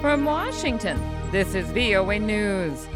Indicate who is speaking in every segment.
Speaker 1: From Washington, this is VOA News.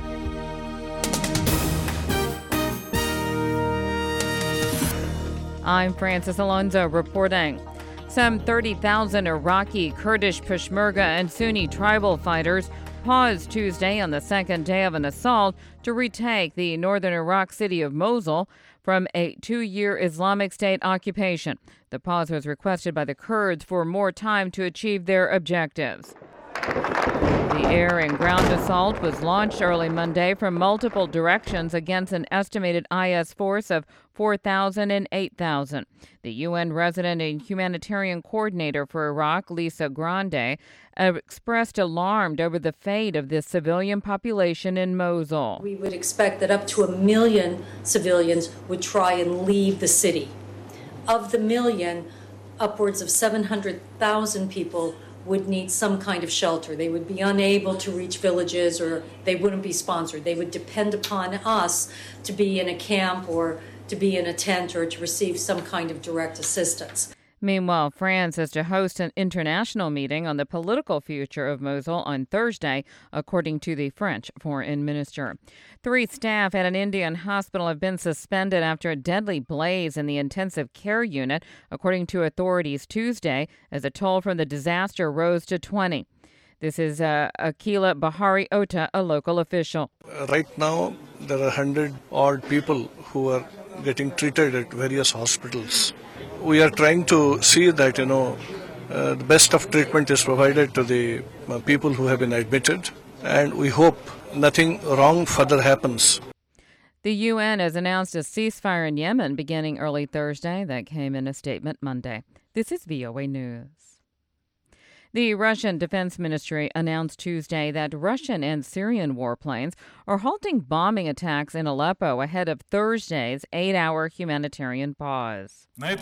Speaker 1: I'm Francis Alonso reporting. Some 30,000 Iraqi, Kurdish, Peshmerga, and Sunni tribal fighters paused Tuesday on the second day of an assault to retake the northern Iraq city of Mosul from a 2-year Islamic State occupation. The pause was requested by the Kurds for more time to achieve their objectives. The air and ground assault was launched early Monday from multiple directions against an estimated IS force of 4,000 and 8,000. The UN resident and humanitarian coordinator for Iraq, Lisa Grande, expressed alarm over the fate of the civilian population in Mosul.
Speaker 2: We would expect that up to 1 million civilians would try and leave the city. Of the million, upwards of 700,000 people would need some kind of shelter. They would be unable to reach villages, or they wouldn't be sponsored. They would depend upon us to be in a camp or to be in a tent or to receive some kind of direct assistance.
Speaker 1: Meanwhile, France is to host an international meeting on the political future of Mosul on Thursday, according to the French foreign minister. 3 staff at an Indian hospital have been suspended after a deadly blaze in the intensive care unit, according to authorities Tuesday, as the toll from the disaster rose to 20. This is Akila Bahari Ota, a local official.
Speaker 3: Right now, there are 100-odd people who are getting treated at various hospitals. We are trying to see that, the best of treatment is provided to the people who have been admitted, and we hope nothing wrong further happens.
Speaker 1: The UN has announced a ceasefire in Yemen beginning early Thursday. That came in a statement Monday. This is VOA News. The Russian Defense Ministry announced Tuesday that Russian and Syrian warplanes are halting bombing attacks in Aleppo ahead of Thursday's 8-hour humanitarian pause. That's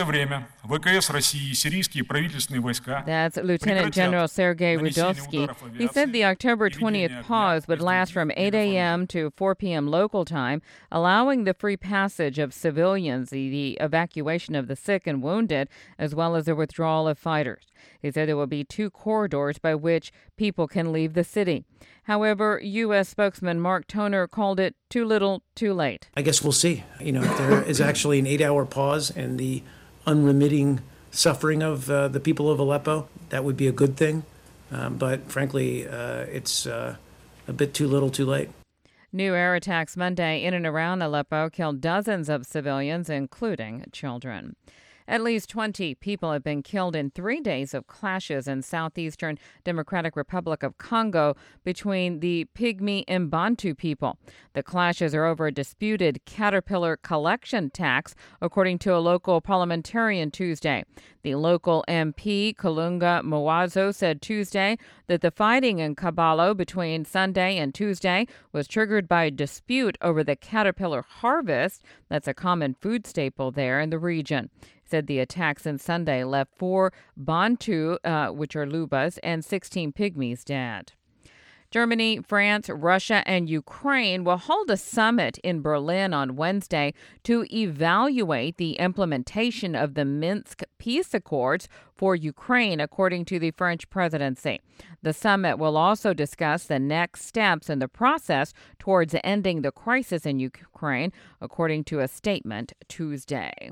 Speaker 1: Lieutenant General Sergei Rudovsky. He said the October 20th pause would last from 8 a.m. to 4 p.m. local time, allowing the free passage of civilians, the evacuation of the sick and wounded, as well as the withdrawal of fighters. He said there will be 2 corridors by which people can leave the city. However, U.S. spokesman Mark Toner called it too little, too late.
Speaker 4: I guess we'll see. If there is actually an 8-hour pause and the unremitting suffering of the people of Aleppo, that would be a good thing. But frankly, it's a bit too little, too late.
Speaker 1: New air attacks Monday in and around Aleppo killed dozens of civilians, including children. At least 20 people have been killed in 3 days of clashes in southeastern Democratic Republic of Congo between the Pygmy and Bantu people. The clashes are over a disputed caterpillar collection tax, according to a local parliamentarian Tuesday. The local MP, Kalunga Mawazo, said Tuesday that the fighting in Kabalo between Sunday and Tuesday was triggered by a dispute over the caterpillar harvest. That's a common food staple there in the region. Said the attacks on Sunday left 4 Bantu, which are Lubas, and 16 Pygmies dead. Germany, France, Russia, and Ukraine will hold a summit in Berlin on Wednesday to evaluate the implementation of the Minsk peace accords for Ukraine, according to the French presidency. The summit will also discuss the next steps in the process towards ending the crisis in Ukraine, according to a statement Tuesday.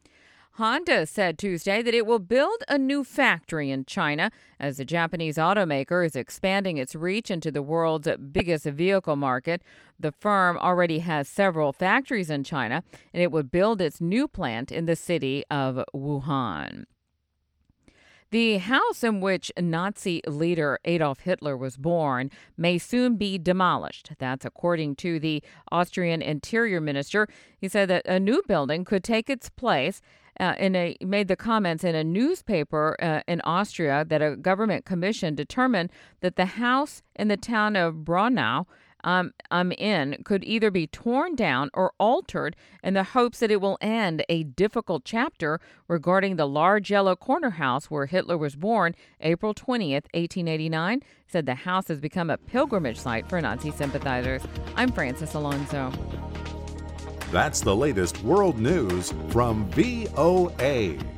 Speaker 1: Honda said Tuesday that it will build a new factory in China as the Japanese automaker is expanding its reach into the world's biggest vehicle market. The firm already has several factories in China, and it would build its new plant in the city of Wuhan. The house in which Nazi leader Adolf Hitler was born may soon be demolished. That's according to the Austrian Interior Minister. He said that a new building could take its place. Made the comments in a newspaper in Austria that a government commission determined that the house in the town of Braunau could either be torn down or altered in the hopes that it will end a difficult chapter regarding the large yellow corner house where Hitler was born April 20th, 1889. Said the house has become a pilgrimage site for Nazi sympathizers. I'm Francis Alonso.
Speaker 5: That's the latest world news from VOA.